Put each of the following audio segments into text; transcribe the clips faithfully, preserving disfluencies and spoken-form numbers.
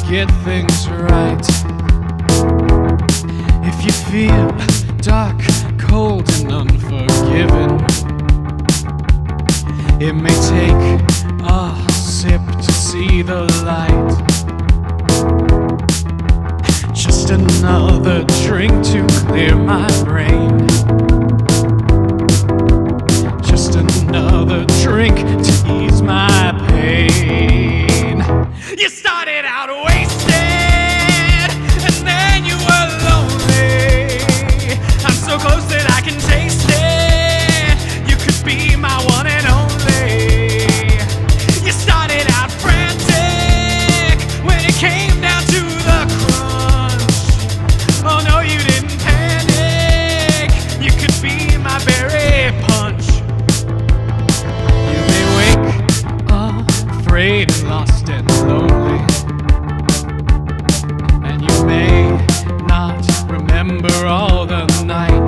get things right. If you feel dark, cold, and unforgiving, it may take a sip to see the light. Just another drink to clear my brain. Just another drink to ease my pain. You started out wasted, and then you were lonely. I'm so close that I can taste it. You could be my one and only. You started out frantic when it came down to the crunch. Oh no, you didn't panic. You could be my berry punch. You may wake up afraid and lost and lonely, and you may not remember all the night.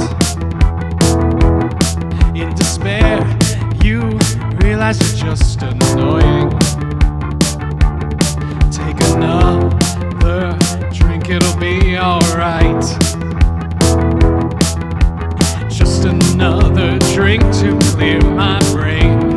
In despair, you realize you're just annoying. Take another drink, it'll be alright. Just another drink to clear my brain.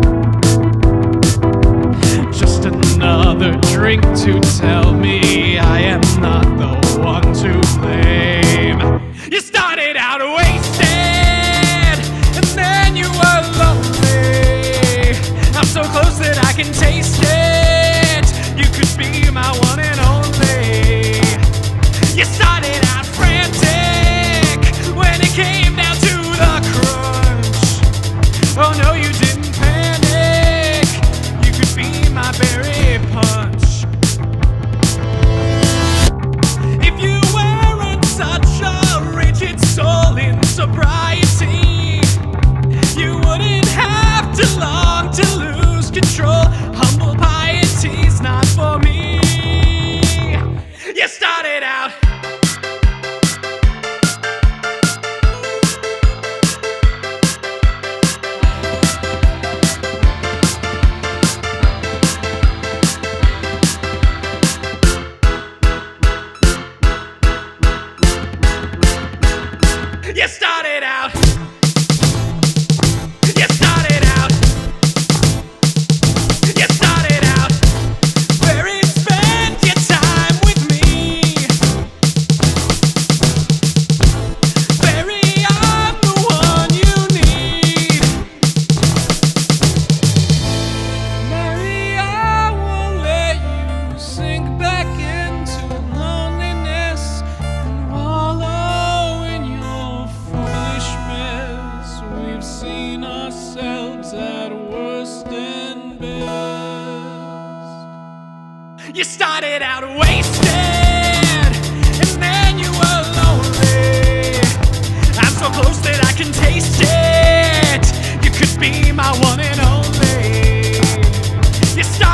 Just another drink to tell me I am not the one to blame. You started out wasted, and then you were lonely. I'm so close that I can taste it. You could be my one and only. You started out frantic when it came down to the crunch. Oh no, you didn't panic. You could be my berry punch. If you weren't such a rigid soul in sobriety, you wouldn't have to long to lose control. Humble piety's not for me. You started out You started out You started out You started out where you spent your time with me. Barry, I'm the one you need. Mary, I won't let you sink back into loneliness and wallow in your foolish mess. We've seen ourselves at worst and best. You started out wasted, and then you were lonely. I'm so close that I can taste it. You could be my one and only. You started